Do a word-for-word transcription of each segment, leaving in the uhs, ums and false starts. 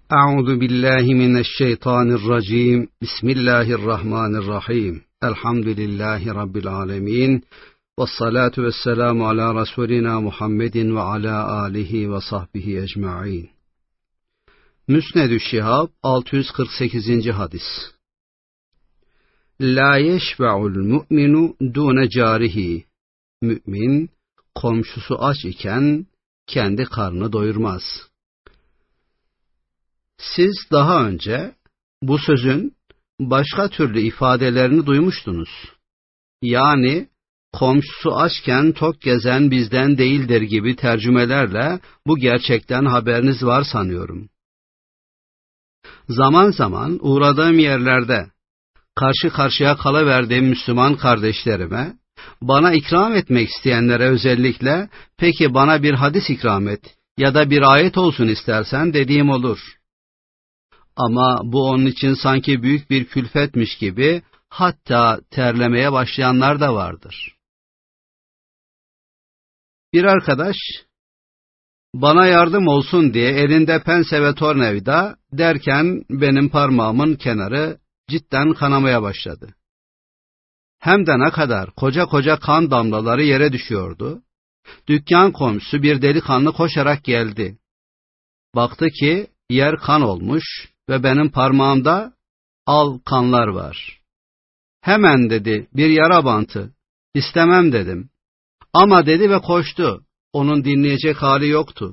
Euzu billahi mineşşeytanirracim. Bismillahirrahmanirrahim. Elhamdülillahi rabbil alamin. Ves salatu vesselamu ala Resulina Muhammedin ve ala alihi ve sahbihi ecmaîn. Müsnedü Şihab altı yüz kırk sekizinci hadis. La yeşbe'ul mu'minu dune carihi. Mümin komşusu aç iken kendi karnını doyurmaz. Siz daha önce bu sözün başka türlü ifadelerini duymuştunuz. Yani komşusu açken tok gezen bizden değildir gibi tercümelerle bu gerçekten haberiniz var sanıyorum. Zaman zaman uğradığım yerlerde karşı karşıya kalıverdiğim Müslüman kardeşlerime, bana ikram etmek isteyenlere özellikle, peki bana bir hadis ikram et ya da bir ayet olsun istersen dediğim olur. Ama bu onun için sanki büyük bir külfetmiş gibi, hatta terlemeye başlayanlar da vardır. Bir arkadaş, bana yardım olsun diye elinde pense ve tornavida derken benim parmağımın kenarı cidden kanamaya başladı. Hem de ne kadar koca koca kan damlaları yere düşüyordu. Dükkan komşusu bir delikanlı koşarak geldi. Baktı ki yer kan olmuş ve benim parmağımda al kanlar var. Hemen dedi, bir yara bantı. İstemem dedim. Ama dedi ve koştu. Onun dinleyecek hali yoktu.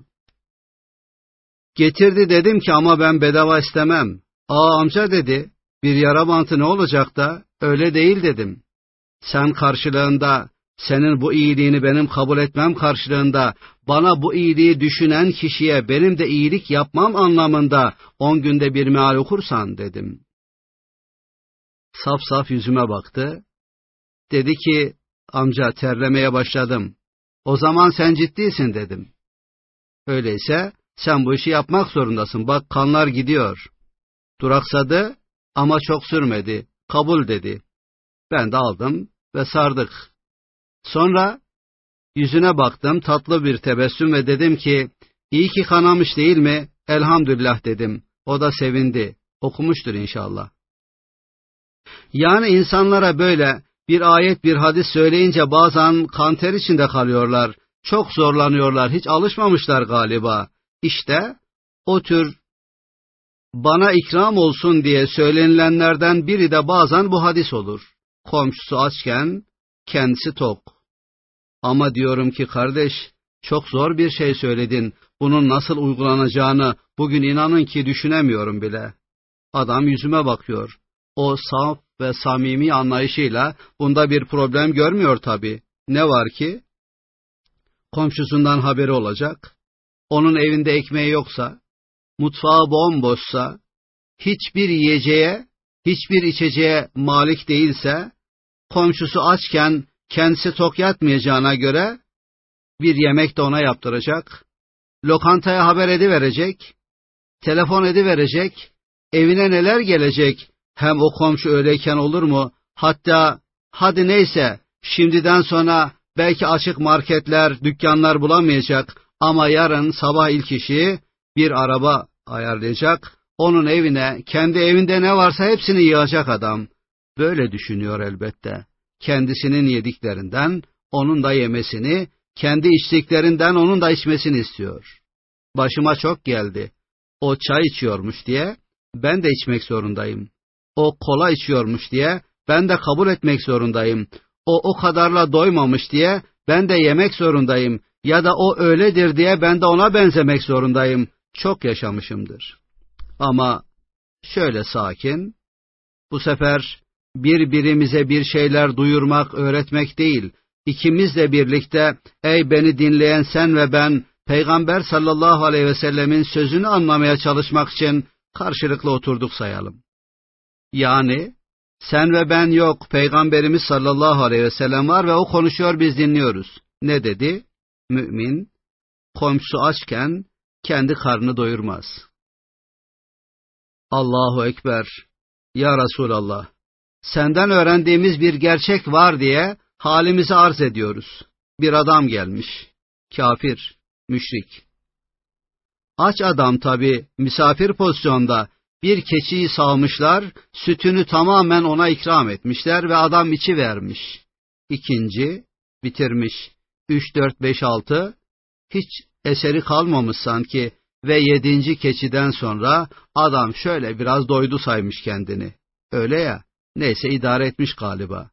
Getirdi dedim ki ama ben bedava istemem. Aa amca dedi, bir yara bantı ne olacak da? Öyle değil dedim. Sen karşılığında, senin bu iyiliğini benim kabul etmem karşılığında, bana bu iyiliği düşünen kişiye benim de iyilik yapmam anlamında on günde bir meal okursan dedim. Saf saf yüzüme baktı. Dedi ki, amca terlemeye başladım. O zaman sen ciddisin dedim. Öyleyse sen bu işi yapmak zorundasın. Bak kanlar gidiyor. Duraksadı ama çok sürmedi. Kabul dedi. Ben de aldım ve sardık. Sonra yüzüne baktım, tatlı bir tebessüm ve dedim ki, iyi ki kanamış değil mi? Elhamdülillah dedim. O da sevindi. Okumuştur inşallah. Yani insanlara böyle bir ayet, bir hadis söyleyince bazen kanter içinde kalıyorlar. Çok zorlanıyorlar. Hiç alışmamışlar galiba. İşte o tür bana ikram olsun diye söylenilenlerden biri de bazen bu hadis olur. Komşusu açken kendisi tok. Ama diyorum ki kardeş, çok zor bir şey söyledin. Bunun nasıl uygulanacağını bugün inanın ki düşünemiyorum bile. Adam yüzüme bakıyor. O saf ve samimi anlayışıyla bunda bir problem görmüyor tabii. Ne var ki? Komşusundan haberi olacak. Onun evinde ekmeği yoksa, mutfağı bomboşsa, hiçbir yiyeceğe, hiçbir içeceğe malik değilse, komşusu açken kendisi tok yatmayacağına göre bir yemek de ona yaptıracak, lokantaya haber ediverecek, telefon ediverecek, evine neler gelecek, hem o komşu öyleyken olur mu? Hatta hadi neyse şimdiden sonra belki açık marketler, dükkanlar bulamayacak ama yarın sabah ilk işi bir araba ayarlayacak, onun evine, kendi evinde ne varsa hepsini yığacak adam. Böyle düşünüyor elbette. Kendisinin yediklerinden onun da yemesini, kendi içtiklerinden onun da içmesini istiyor. Başıma çok geldi. O çay içiyormuş diye ben de içmek zorundayım. O kola içiyormuş diye ben de kabul etmek zorundayım. O o kadarla doymamış diye ben de yemek zorundayım. Ya da o öyledir diye ben de ona benzemek zorundayım. Çok yaşamışımdır. Ama şöyle sakin, bu sefer birbirimize bir şeyler duyurmak, öğretmek değil, ikimizle birlikte, ey beni dinleyen sen ve ben, Peygamber sallallahu aleyhi ve sellemin sözünü anlamaya çalışmak için karşılıklı oturduk sayalım. Yani sen ve ben yok, Peygamberimiz sallallahu aleyhi ve sellem var ve o konuşuyor, biz dinliyoruz. Ne dedi? Mümin, komşusu açken kendi karnını doyurmaz. Allahu Ekber, ya Resulallah, senden öğrendiğimiz bir gerçek var diye halimizi arz ediyoruz. Bir adam gelmiş, kafir, müşrik. Aç adam tabii misafir pozisyonda bir keçiyi sağmışlar, sütünü tamamen ona ikram etmişler ve adam içi vermiş. İkinci, bitirmiş. Üç, dört, beş, altı, hiç eseri kalmamış sanki ve yedinci keçiden sonra adam şöyle biraz doydu saymış kendini. Öyle ya, neyse idare etmiş galiba.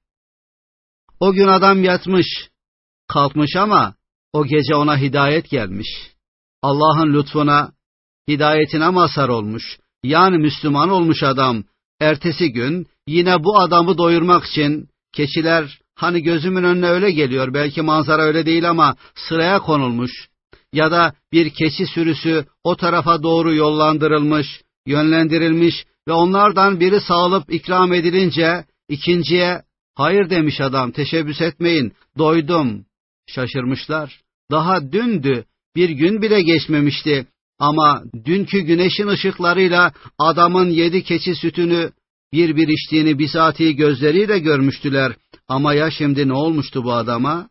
O gün adam yatmış, kalkmış ama o gece ona hidayet gelmiş. Allah'ın lütfuna, hidayetine mazhar olmuş. Yani Müslüman olmuş adam. Ertesi gün yine bu adamı doyurmak için keçiler hani gözümün önüne öyle geliyor. Belki manzara öyle değil ama sıraya konulmuş. Ya da bir keçi sürüsü o tarafa doğru yollandırılmış, yönlendirilmiş ve onlardan biri sağılıp ikram edilince ikinciye hayır demiş adam, teşebbüs etmeyin, doydum. Şaşırmışlar. Daha dündü, bir gün bile geçmemişti. Ama dünkü güneşin ışıklarıyla adamın yedi keçi sütünü bir bir içtiğini bizatihi gözleriyle görmüştüler. Ama ya şimdi ne olmuştu bu adama?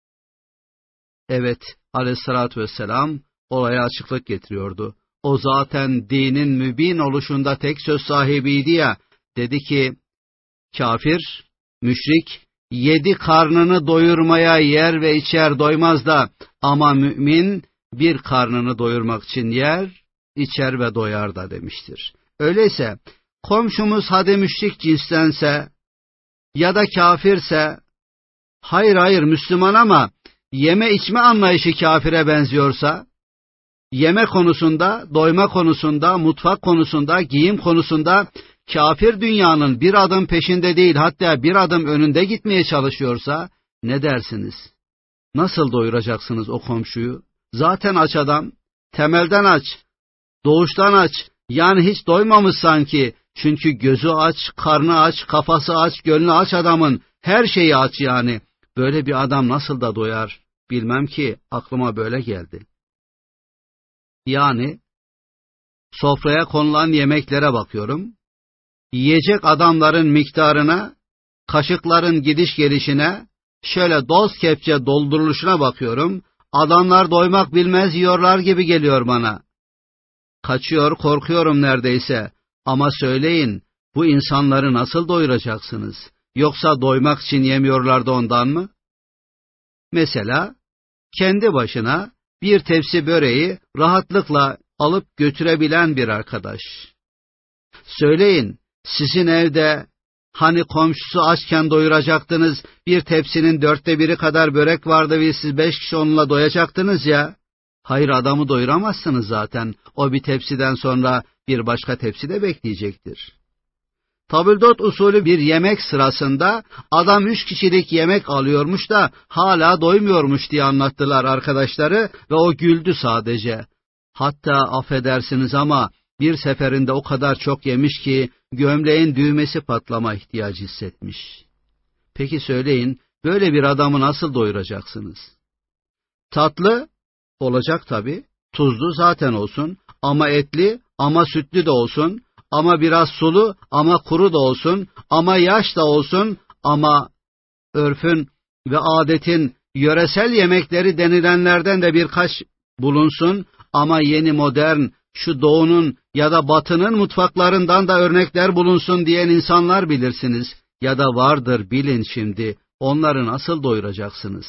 Evet, aleyhissalatü vesselam olaya açıklık getiriyordu. O zaten dinin mübin oluşunda tek söz sahibiydi ya, dedi ki, kafir, müşrik, yedi karnını doyurmaya yer ve içer doymaz da, ama mümin bir karnını doyurmak için yer, içer ve doyar da demiştir. Öyleyse komşumuz hadi müşrik cinstense ya da kafirse, hayır hayır Müslüman ama yeme içme anlayışı kafire benziyorsa, yeme konusunda, doyma konusunda, mutfak konusunda, giyim konusunda kafir dünyanın bir adım peşinde değil, hatta bir adım önünde gitmeye çalışıyorsa ne dersiniz? Nasıl doyuracaksınız o komşuyu? Zaten aç adam, temelden aç, doğuştan aç, yani hiç doymamış sanki. Çünkü gözü aç, karnı aç, kafası aç, gönlü aç adamın, her şeyi aç yani. Böyle bir adam nasıl da doyar? Bilmem ki, aklıma böyle geldi. Yani, sofraya konulan yemeklere bakıyorum, yiyecek adamların miktarına, kaşıkların gidiş gelişine, şöyle doz kepçe dolduruluşuna bakıyorum, adamlar doymak bilmez yiyorlar gibi geliyor bana. Kaçıyor, korkuyorum neredeyse. Ama söyleyin, bu insanları nasıl doyuracaksınız? Yoksa doymak için yemiyorlar da ondan mı? Mesela, kendi başına bir tepsi böreği rahatlıkla alıp götürebilen bir arkadaş. Söyleyin, sizin evde hani komşusu açken doyuracaktınız, bir tepsinin dörtte biri kadar börek vardı ve siz beş kişi onunla doyacaktınız ya. Hayır, adamı doyuramazsınız zaten. O bir tepsiden sonra bir başka tepsi de bekleyecektir. Tabildot usulü bir yemek sırasında adam üç kişilik yemek alıyormuş da hala doymuyormuş diye anlattılar arkadaşları ve o güldü sadece. Hatta affedersiniz ama bir seferinde o kadar çok yemiş ki gömleğin düğmesi patlama ihtiyacı hissetmiş. Peki söyleyin, böyle bir adamı nasıl doyuracaksınız? Tatlı olacak tabii, tuzlu zaten olsun, ama etli, ama sütlü de olsun, ama biraz sulu, ama kuru da olsun, ama yaş da olsun, ama örfün ve adetin yöresel yemekleri denilenlerden de birkaç bulunsun, ama yeni modern, şu doğunun ya da batının mutfaklarından da örnekler bulunsun diyen insanlar bilirsiniz. Ya da vardır, bilin şimdi, onları nasıl doyuracaksınız?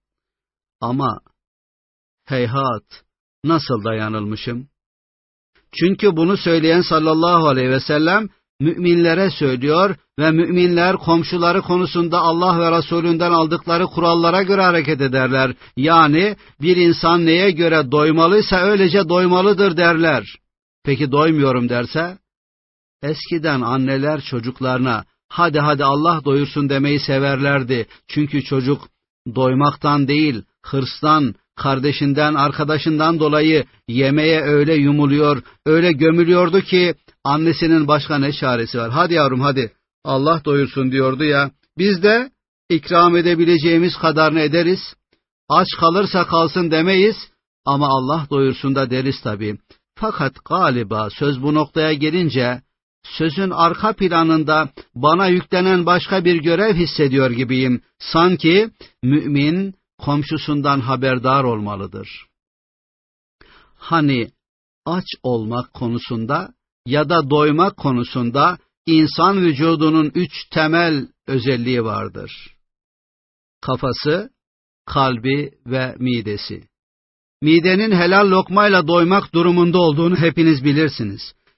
Ama heyhat, nasıl da yanılmışım? Çünkü bunu söyleyen sallallahu aleyhi ve sellem müminlere söylüyor ve müminler komşuları konusunda Allah ve Resulünden aldıkları kurallara göre hareket ederler. Yani bir insan neye göre doymalıysa öylece doymalıdır derler. Peki doymuyorum derse? Eskiden anneler çocuklarına hadi hadi Allah doyursun demeyi severlerdi. Çünkü çocuk doymaktan değil, hırstan, kardeşinden, arkadaşından dolayı yemeğe öyle yumuluyor, öyle gömülüyordu ki annesinin başka ne çaresi var? Hadi yavrum hadi, Allah doyursun diyordu ya. Biz de ikram edebileceğimiz kadarını ederiz. Aç kalırsa kalsın demeyiz ama Allah doyursun da deriz tabii. Fakat galiba söz bu noktaya gelince sözün arka planında bana yüklenen başka bir görev hissediyor gibiyim. Sanki mümin komşusundan haberdar olmalıdır. Hani aç olmak konusunda ya da doymak konusunda insan vücudunun üç temel özelliği vardır. Kafası, kalbi ve midesi. Midenin helal lokmayla doymak durumunda olduğunu hepiniz bilirsiniz.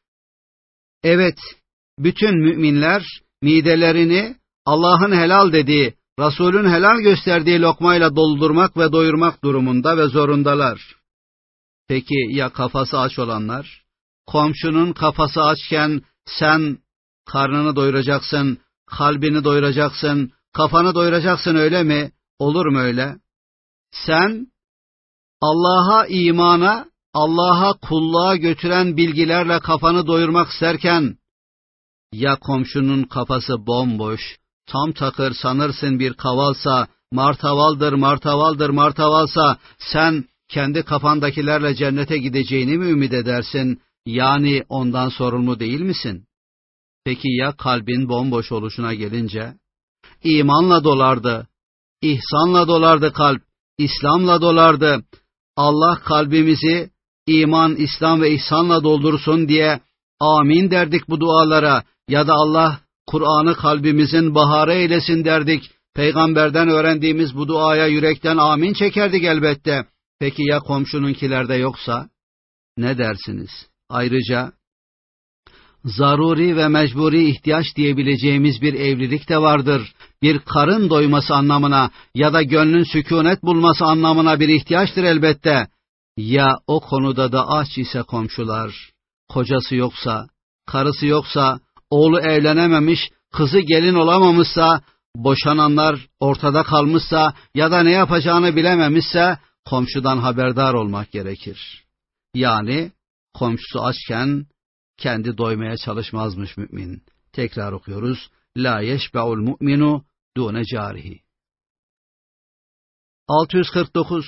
Evet, bütün müminler midelerini Allah'ın helal dediği, Resulün helal gösterdiği lokmayla doldurmak ve doyurmak durumunda ve zorundalar. Peki ya kafası aç olanlar? Komşunun kafası açken sen karnını doyuracaksın, kalbini doyuracaksın, kafanı doyuracaksın, öyle mi? Olur mu öyle? Sen Allah'a imana, Allah'a kulluğa götüren bilgilerle kafanı doyurmak isterken, ya komşunun kafası bomboş, tam takır sanırsın bir kavalsa, martavaldır, martavaldır, martavalsa, sen kendi kafandakilerle cennete gideceğini mi ümit edersin? Yani ondan sorumlu değil misin? Peki ya kalbin bomboş oluşuna gelince? İmanla dolardı, ihsanla dolardı kalp, İslam'la dolardı. Allah kalbimizi iman, İslam ve ihsanla doldursun diye amin derdik bu dualara, ya da Allah Kur'an'ı kalbimizin baharı eylesin derdik. Peygamberden öğrendiğimiz bu duaya yürekten amin çekerdik elbette. Peki ya komşununkilerde yoksa? Ne dersiniz? Ayrıca zaruri ve mecburi ihtiyaç diyebileceğimiz bir evlilik de vardır. Bir karın doyması anlamına ya da gönlün sükunet bulması anlamına bir ihtiyaçtır elbette. Ya o konuda da aç ise komşular, kocası yoksa, karısı yoksa, oğlu evlenememiş, kızı gelin olamamışsa, boşananlar ortada kalmışsa ya da ne yapacağını bilememişse, komşudan haberdar olmak gerekir. Yani komşusu açken kendi doymaya çalışmazmış mümin. Tekrar okuyoruz. La yeşbe'ul mu'minu dune carihi. altı yüz kırk dokuz.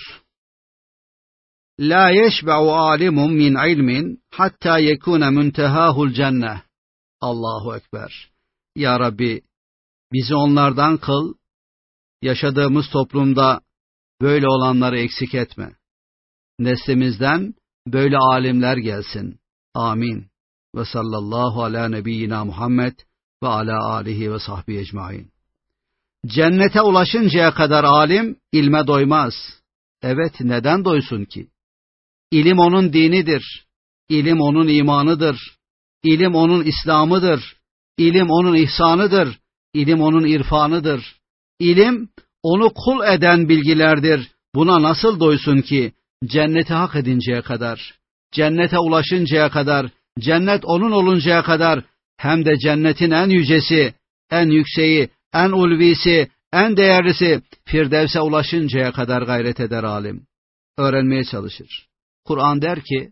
La yeşbe'u alimun min ilmin hatta yekune müntehahul cenneh. Allahu Ekber. Ya Rabbi, bizi onlardan kıl, yaşadığımız toplumda böyle olanları eksik etme. Neslimizden böyle alimler gelsin. Amin. Ve sallallahu ala nebiyyina Muhammed ve ala alihi ve sahbihi ecmain. Cennete ulaşıncaya kadar alim ilme doymaz. Evet, neden doysun ki? İlim onun dinidir. İlim onun imanıdır. İlim onun İslam'ıdır. İlim onun ihsanıdır. İlim onun irfanıdır. İlim onu kul eden bilgilerdir. Buna nasıl doysun ki? Cenneti hak edinceye kadar, cennete ulaşıncaya kadar, cennet onun oluncaya kadar, hem de cennetin en yücesi, en yükseği, en ulvisi, en değerlisi Firdevs'e ulaşıncaya kadar gayret eder alim. Öğrenmeye çalışır. Kur'an der ki: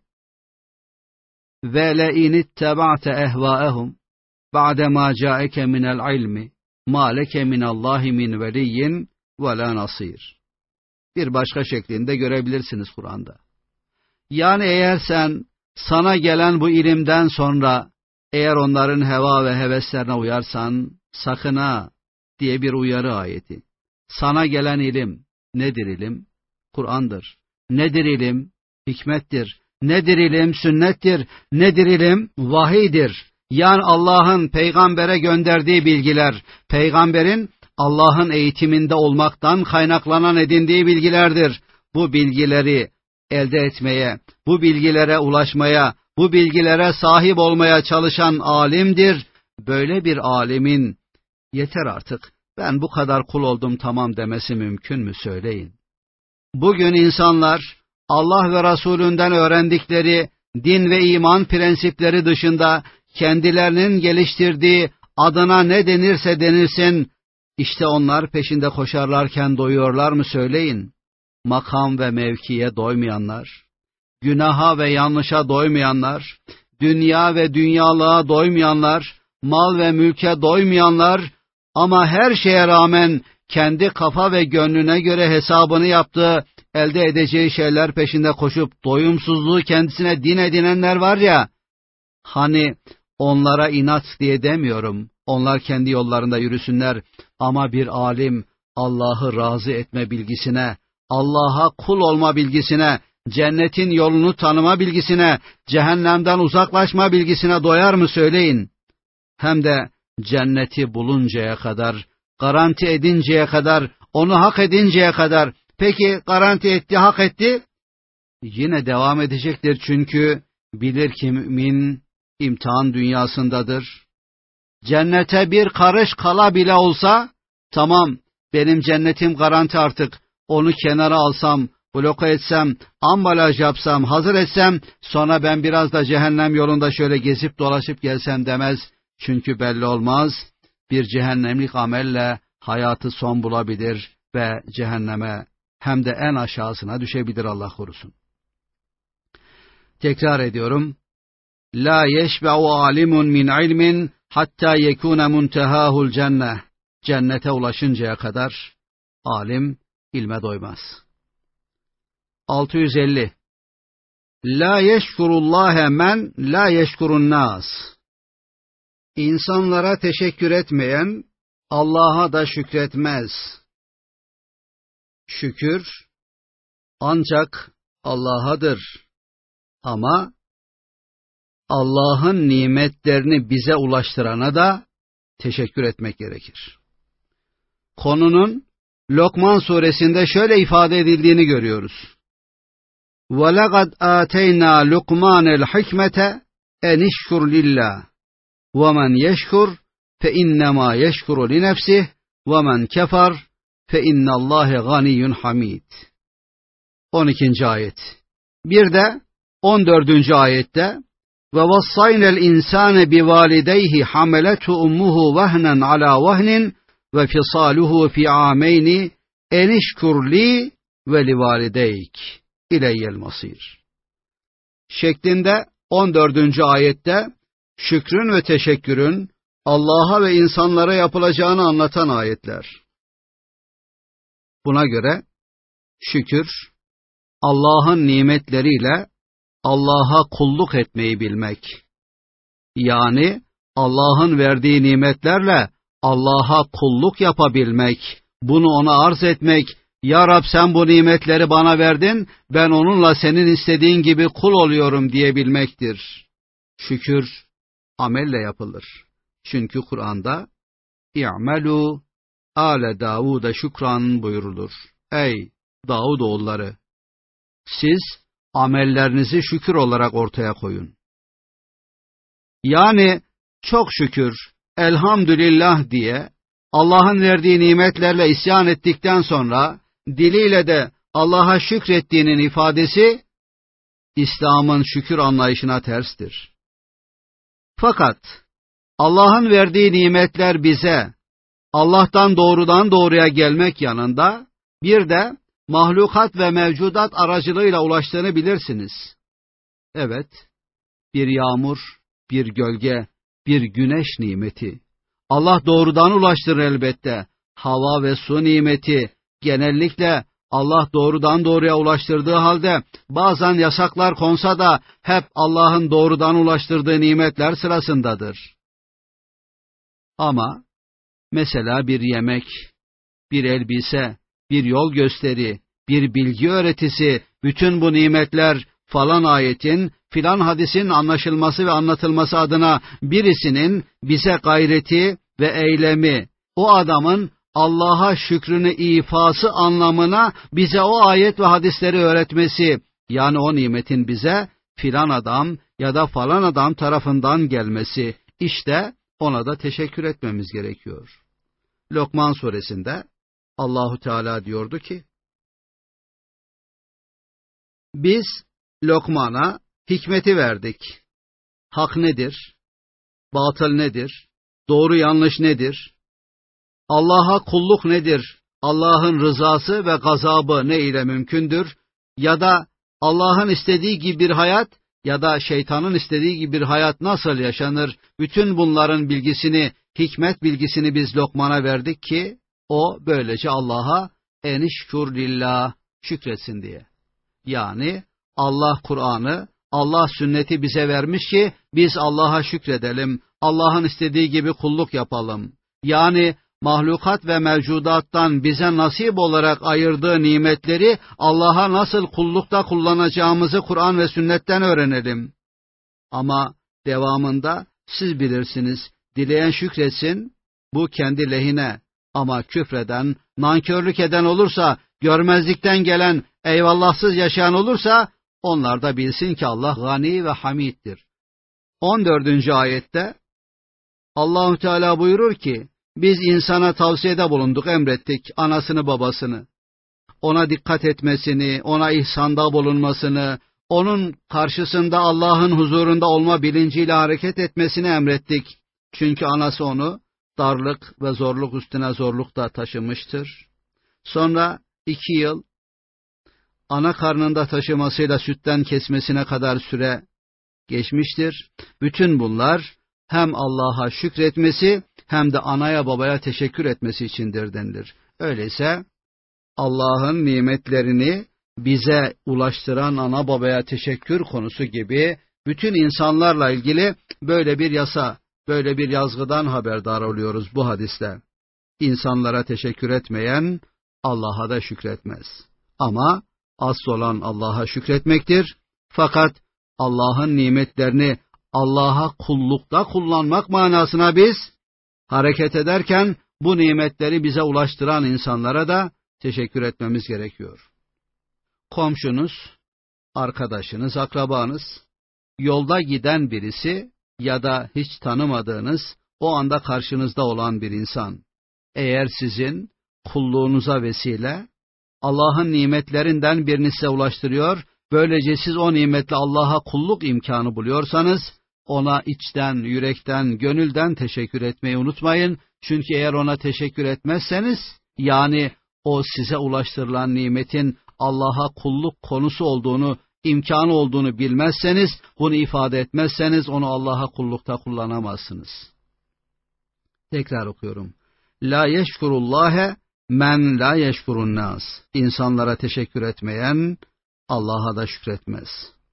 "Ve le in ittaba'te ehva'ehum ba'de ma ca'eke minel ilmi ma leke minallahi min veliyyin ve la nasir." Bir başka şeklinde görebilirsiniz Kur'an'da. Yani eğer sen sana gelen bu ilimden sonra eğer onların heva ve heveslerine uyarsan sakın ha diye bir uyarı ayeti. Sana gelen ilim nedir ilim? Kur'an'dır. Nedir ilim? Hikmettir. Nedir ilim? Sünnettir. Nedir ilim? Vahiydir. Yani Allah'ın peygambere gönderdiği bilgiler, peygamberin Allah'ın eğitiminde olmaktan kaynaklanan edindiği bilgilerdir. Bu bilgileri elde etmeye, bu bilgilere ulaşmaya, bu bilgilere sahip olmaya çalışan alimdir. Böyle bir alimin yeter artık, ben bu kadar kul oldum tamam demesi mümkün mü söyleyin? Bugün insanlar Allah ve Resulünden öğrendikleri din ve iman prensipleri dışında kendilerinin geliştirdiği adına ne denirse denilsin, İşte onlar peşinde koşarlarken doyuyorlar mı söyleyin? Makam ve mevkiye doymayanlar, günaha ve yanlışa doymayanlar, dünya ve dünyalığa doymayanlar, mal ve mülke doymayanlar ama her şeye rağmen kendi kafa ve gönlüne göre hesabını yaptığı, elde edeceği şeyler peşinde koşup doyumsuzluğu kendisine din edinenler var ya, hani onlara inat diye demiyorum, onlar kendi yollarında yürüsünler ama bir alim Allah'ı razı etme bilgisine, Allah'a kul olma bilgisine, cennetin yolunu tanıma bilgisine, cehennemden uzaklaşma bilgisine doyar mı söyleyin? Hem de cenneti buluncaya kadar, garanti edinceye kadar, onu hak edinceye kadar. Peki garanti etti, hak etti? Yine devam edecektir çünkü bilir ki mümin imtihan dünyasındadır. Cennete bir karış kala bile olsa, tamam benim cennetim garanti artık, onu kenara alsam, bloke etsem, ambalaj yapsam, hazır etsem, sonra ben biraz da cehennem yolunda şöyle gezip dolaşıp gelsem demez. Çünkü belli olmaz, bir cehennemlik amelle hayatı son bulabilir ve cehenneme hem de en aşağısına düşebilir, Allah korusun. Tekrar ediyorum. La yeşbe'u alimun min ilmin hatta yekune muntehahul cenneh. Cennete ulaşıncaya kadar alim ilme doymaz. altı yüz elli. La yeşkurullâhe men la yeşkurun nas. İnsanlara teşekkür etmeyen Allah'a da şükretmez. Şükür ancak Allah'adır. Ama Allah'ın nimetlerini bize ulaştırana da teşekkür etmek gerekir. Konunun Lokman suresinde şöyle ifade edildiğini görüyoruz. وَلَقَدْ آتَيْنَا لُقْمَانَ الْحِكْمَةَ اَنِ اشْكُرْ لِلّٰهِ وَمَنْ يَشْكُرْ فَاِنَّمَا يَشْكُرُ لِنَفْسِهِ وَمَنْ كَفَرْ فَاِنَّ اللّٰهَ غَنِيٌّ حَمِيدٌ. on ikinci ayet. Bir de on dördüncü ayette وَوَصَّيْنَا الْاِنْسَانَ بِوَالِدَيْهِ حَمَلَتْهُ اُمُّهُ وَهْنًا عَلَى وَهْنٍ وَفِصَالُهُ فِي عَامَيْنِ اَنِ اشْكُرْ لِي وَلِوَالِدَيْكِ İleyyel masir. Şeklinde on dördüncü ayette şükrün ve teşekkürün Allah'a ve insanlara yapılacağını anlatan ayetler. Buna göre şükür, Allah'ın nimetleriyle Allah'a kulluk etmeyi bilmek. Yani Allah'ın verdiği nimetlerle Allah'a kulluk yapabilmek, bunu ona arz etmek. Ya Rab sen bu nimetleri bana verdin, ben onunla senin istediğin gibi kul oluyorum diyebilmektir. Şükür amelle yapılır. Çünkü Kur'an'da İ'melû âle Davud'a şükran buyurulur. Ey Davud oğulları! Siz amellerinizi şükür olarak ortaya koyun. Yani çok şükür, elhamdülillah diye Allah'ın verdiği nimetlerle isyan ettikten sonra diliyle de Allah'a şükrettiğinin ifadesi İslam'ın şükür anlayışına terstir. Fakat Allah'ın verdiği nimetler bize Allah'tan doğrudan doğruya gelmek yanında bir de mahlukat ve mevcudat aracılığıyla ulaştığını bilirsiniz. Evet, bir yağmur, bir gölge, bir güneş nimeti. Allah doğrudan ulaştırır elbette. Hava ve su nimeti genellikle Allah doğrudan doğruya ulaştırdığı halde bazen yasaklar konsa da hep Allah'ın doğrudan ulaştırdığı nimetler sırasındadır. Ama mesela bir yemek, bir elbise, bir yol gösteri, bir bilgi öğretisi, bütün bu nimetler falan ayetin, filan hadisin anlaşılması ve anlatılması adına birisinin bize gayreti ve eylemi, o adamın Allah'a şükrünü ifası anlamına bize o ayet ve hadisleri öğretmesi, yani o nimetin bize filan adam ya da falan adam tarafından gelmesi, işte ona da teşekkür etmemiz gerekiyor. Lokman suresinde Allahu Teala diyordu ki, biz Lokman'a hikmeti verdik. Hak nedir? Batıl nedir? Doğru yanlış nedir? Allah'a kulluk nedir? Allah'ın rızası ve gazabı ne ile mümkündür? Ya da Allah'ın istediği gibi bir hayat ya da şeytanın istediği gibi bir hayat nasıl yaşanır? Bütün bunların bilgisini, hikmet bilgisini biz Lokman'a verdik ki o böylece Allah'a enişkur lillah şükretsin diye. Yani Allah Kur'an'ı, Allah sünneti bize vermiş ki biz Allah'a şükredelim, Allah'ın istediği gibi kulluk yapalım. Yani mahlukat ve mevcudattan bize nasip olarak ayırdığı nimetleri Allah'a nasıl kullukta kullanacağımızı Kur'an ve sünnetten öğrenelim. Ama devamında siz bilirsiniz, dileyen şükretsin, bu kendi lehine. Ama küfreden, nankörlük eden olursa, görmezlikten gelen, eyvallahsız yaşayan olursa, onlar da bilsin ki Allah gani ve hamiddir. on dördüncü ayette Allah-u Teala buyurur ki, biz insana tavsiyede bulunduk, emrettik anasını babasını, ona dikkat etmesini, ona ihsanda bulunmasını, onun karşısında Allah'ın huzurunda olma bilinciyle hareket etmesini emrettik. Çünkü anası onu darlık ve zorluk üstüne zorluk da taşımıştır. Sonra iki yıl ana karnında taşımasıyla sütten kesmesine kadar süre geçmiştir. Bütün bunlar hem Allah'a şükretmesi hem de anaya babaya teşekkür etmesi içindir denilir. Öyleyse Allah'ın nimetlerini bize ulaştıran ana babaya teşekkür konusu gibi bütün insanlarla ilgili böyle bir yasa, böyle bir yazgıdan haberdar oluyoruz bu hadiste. İnsanlara teşekkür etmeyen Allah'a da şükretmez. Ama asıl olan Allah'a şükretmektir. Fakat Allah'ın nimetlerini Allah'a kullukta kullanmak manasına biz hareket ederken bu nimetleri bize ulaştıran insanlara da teşekkür etmemiz gerekiyor. Komşunuz, arkadaşınız, akrabanız, yolda giden birisi ya da hiç tanımadığınız, o anda karşınızda olan bir insan, eğer sizin kulluğunuza vesile, Allah'ın nimetlerinden birini size ulaştırıyor, böylece siz o nimetle Allah'a kulluk imkanı buluyorsanız, ona içten, yürekten, gönülden teşekkür etmeyi unutmayın. Çünkü eğer ona teşekkür etmezseniz, yani o size ulaştırılan nimetin Allah'a kulluk konusu olduğunu, imkanı olduğunu bilmezseniz, bunu ifade etmezseniz onu Allah'a kullukta kullanamazsınız. Tekrar okuyorum. La yeşkurullâhe men la yeşkurun nas. İnsanlara teşekkür etmeyen Allah'a da şükretmez.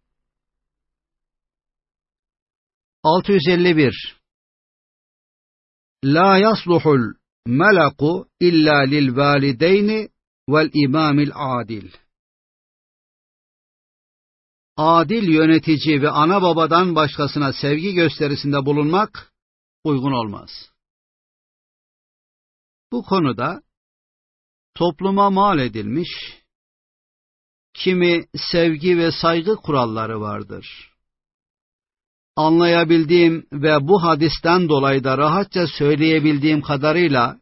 altı yüz elli bir. La yasluhul melaku illa lil valideyni vel imamil adil. Adil yönetici ve ana babadan başkasına sevgi gösterisinde bulunmak uygun olmaz. Bu konuda topluma mal edilmiş kimi sevgi ve saygı kuralları vardır. Anlayabildiğim ve bu hadisten dolayı da rahatça söyleyebildiğim kadarıyla,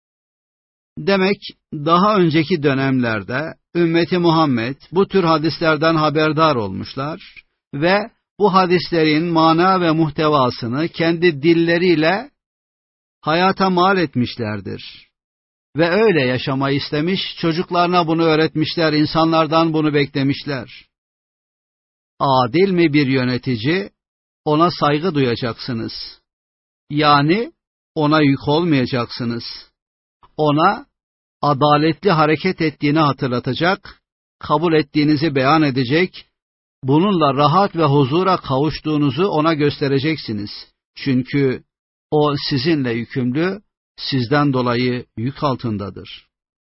demek daha önceki dönemlerde ümmeti Muhammed bu tür hadislerden haberdar olmuşlar ve bu hadislerin mana ve muhtevasını kendi dilleriyle hayata mal etmişlerdir. Ve öyle yaşamayı istemiş, çocuklarına bunu öğretmişler, insanlardan bunu beklemişler. Adil mi bir yönetici? Ona saygı duyacaksınız. Yani ona yük olmayacaksınız. Ona adaletli hareket ettiğini hatırlatacak, kabul ettiğinizi beyan edecek, bununla rahat ve huzura kavuştuğunuzu ona göstereceksiniz. Çünkü o sizinle yükümlü, sizden dolayı yük altındadır.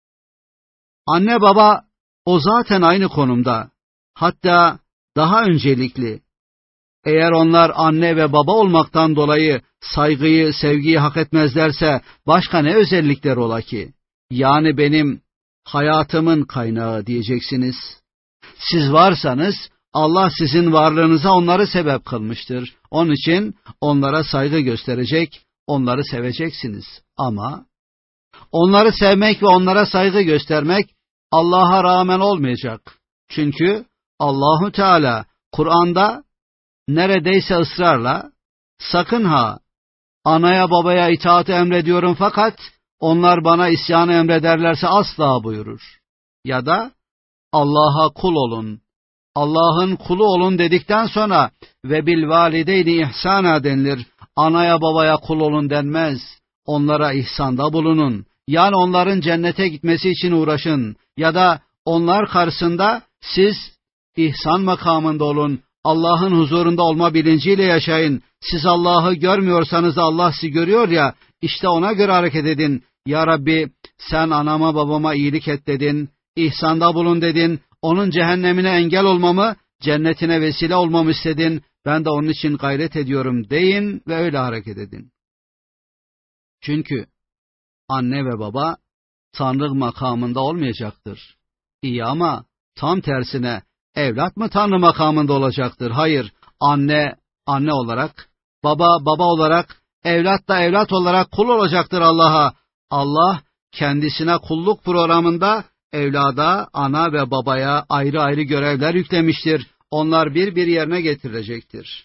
Anne baba, o zaten aynı konumda, hatta daha öncelikli. Eğer onlar anne ve baba olmaktan dolayı saygıyı, sevgiyi hak etmezlerse başka ne özellikler ola ki? Yani benim hayatımın kaynağı diyeceksiniz. Siz varsanız Allah sizin varlığınıza onları sebep kılmıştır. Onun için onlara saygı gösterecek, onları seveceksiniz. Ama onları sevmek ve onlara saygı göstermek Allah'a rağmen olmayacak. Çünkü Allahu Teala Kur'an'da neredeyse ısrarla, sakın ha, anaya babaya itaati emrediyorum fakat onlar bana isyanı emrederlerse asla buyurur. Ya da Allah'a kul olun, Allah'ın kulu olun dedikten sonra ve bil valideyni ihsana denilir. Anaya babaya kul olun denmez. Onlara ihsanda bulunun. Yani onların cennete gitmesi için uğraşın. Ya da onlar karşısında siz ihsan makamında olun. Allah'ın huzurunda olma bilinciyle yaşayın. Siz Allah'ı görmüyorsanız da Allah sizi görüyor ya, işte ona göre hareket edin. Ya Rabbi sen anama babama iyilik et dedin, ihsanda bulun dedin, onun cehennemine engel olmamı, cennetine vesile olmamı istedin, ben de onun için gayret ediyorum deyin ve öyle hareket edin. Çünkü anne ve baba Tanrı makamında olmayacaktır. İyi ama tam tersine evlat mı Tanrı makamında olacaktır? Hayır, anne anne olarak, baba baba olarak, evlat da evlat olarak kul olacaktır Allah'a. Allah kendisine kulluk programında evlada, ana ve babaya ayrı ayrı görevler yüklemiştir. Onlar bir bir yerine getirilecektir.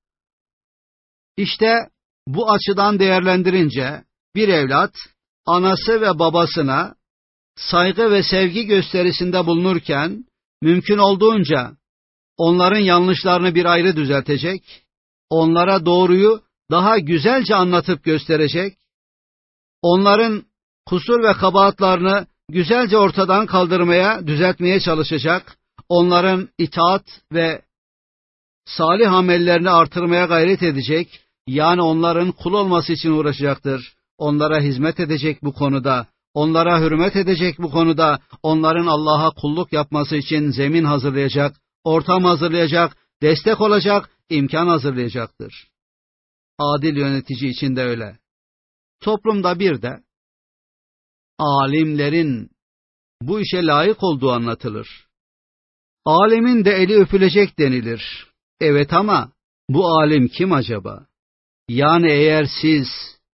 İşte bu açıdan değerlendirince bir evlat anası ve babasına saygı ve sevgi gösterisinde bulunurken mümkün olduğunca onların yanlışlarını bir ayrı düzeltecek, onlara doğruyu daha güzelce anlatıp gösterecek, onların kusur ve kabahatlarını güzelce ortadan kaldırmaya, düzeltmeye çalışacak, onların itaat ve salih amellerini artırmaya gayret edecek, yani onların kul olması için uğraşacaktır. Onlara hizmet edecek bu konuda, onlara hürmet edecek bu konuda, onların Allah'a kulluk yapması için zemin hazırlayacak, ortam hazırlayacak, destek olacak, imkan hazırlayacaktır. Adil yönetici için de öyle. Toplumda bir de alimlerin bu işe layık olduğu anlatılır. Alimin de eli öpülecek denilir. Evet ama bu alim kim acaba? Yani eğer siz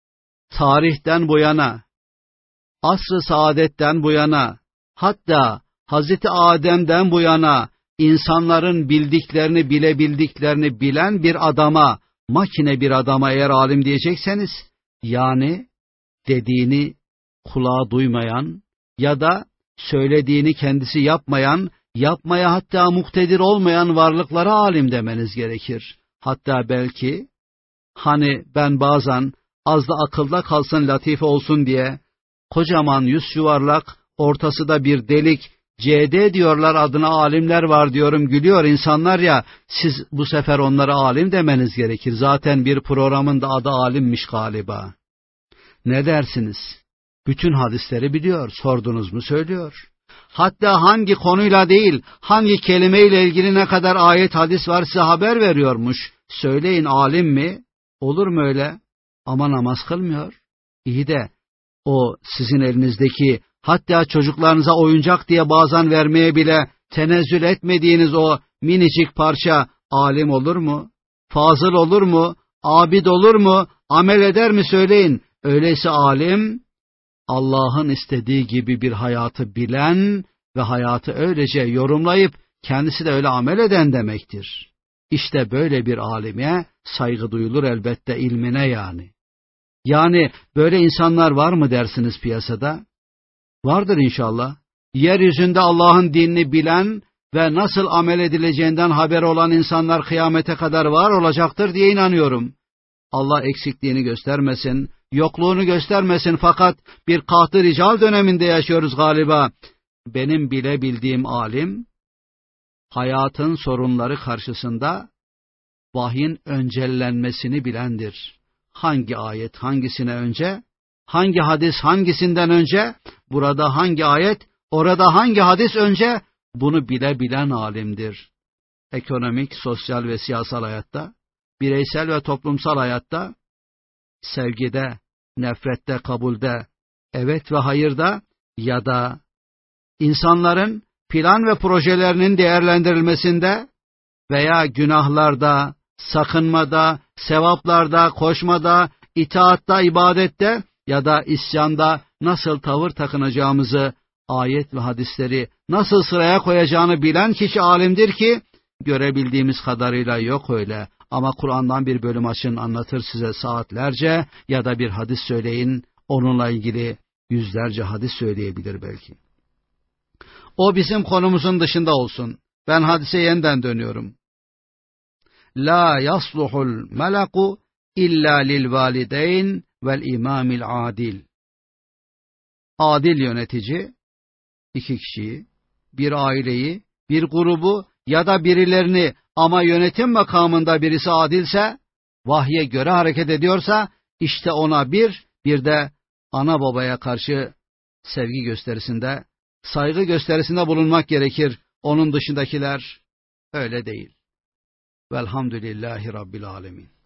tarihten bu yana, asr-ı saadetten bu yana, hatta Hazreti Adem'den bu yana insanların bildiklerini bilebildiklerini bilen bir adama, makine bir adama eğer alim diyecekseniz, yani dediğini kulağı duymayan ya da söylediğini kendisi yapmayan, yapmaya hatta muktedir olmayan varlıklara alim demeniz gerekir. Hatta belki, hani ben bazen az da akılda kalsın latife olsun diye, kocaman yüz yuvarlak, ortası da bir delik, C D diyorlar adına alimler var diyorum, gülüyor insanlar ya, siz bu sefer onlara alim demeniz gerekir. Zaten bir programın da adı alimmiş galiba. Ne dersiniz? Bütün hadisleri biliyor, sordunuz mu söylüyor. Hatta hangi konuyla değil, hangi kelimeyle ilgili ne kadar ayet hadis var size haber veriyormuş. Söyleyin, alim mi? Olur mu öyle? Ama namaz kılmıyor. İyi de o sizin elinizdeki, hatta çocuklarınıza oyuncak diye bazen vermeye bile tenezzül etmediğiniz o minicik parça alim olur mu? Fazıl olur mu? Abid olur mu? Amel eder mi söyleyin? Öyleyse alim, Allah'ın istediği gibi bir hayatı bilen ve hayatı öylece yorumlayıp kendisi de öyle amel eden demektir. İşte böyle bir alime saygı duyulur elbette, ilmine yani. Yani böyle insanlar var mı dersiniz piyasada? Vardır inşallah. Yeryüzünde Allah'ın dinini bilen ve nasıl amel edileceğinden haber olan insanlar kıyamete kadar var olacaktır diye inanıyorum. Allah eksikliğini göstermesin, yokluğunu göstermesin, fakat bir kahtı rical döneminde yaşıyoruz galiba. Benim bile bildiğim alim, hayatın sorunları karşısında vahyin öncellenmesini bilendir. Hangi ayet hangisine önce, hangi hadis hangisinden önce, burada hangi ayet, orada hangi hadis önce, bunu bile bilen alimdir. Ekonomik, sosyal ve siyasal hayatta, bireysel ve toplumsal hayatta, sevgide, nefrette, kabulde, evet ve hayırda ya da insanların plan ve projelerinin değerlendirilmesinde veya günahlarda, sakınmada, sevaplarda, koşmada, itaatta, ibadette ya da isyanda nasıl tavır takınacağımızı, ayet ve hadisleri nasıl sıraya koyacağını bilen kişi alimdir ki, görebildiğimiz kadarıyla yok öyle. Ama Kur'an'dan bir bölüm açın, anlatır size saatlerce, ya da bir hadis söyleyin, onunla ilgili yüzlerce hadis söyleyebilir belki. O bizim konumuzun dışında olsun. Ben hadise yeniden dönüyorum. La yasluhul melaku illa lil valideyn vel imamil adil. Adil yönetici, iki kişiyi, bir aileyi, bir grubu ya da birilerini, ama yönetim makamında birisi adilse, vahye göre hareket ediyorsa, işte ona bir, bir de ana babaya karşı sevgi gösterisinde, saygı gösterisinde bulunmak gerekir. Onun dışındakiler öyle değil. Velhamdülillahi Rabbil Alemin.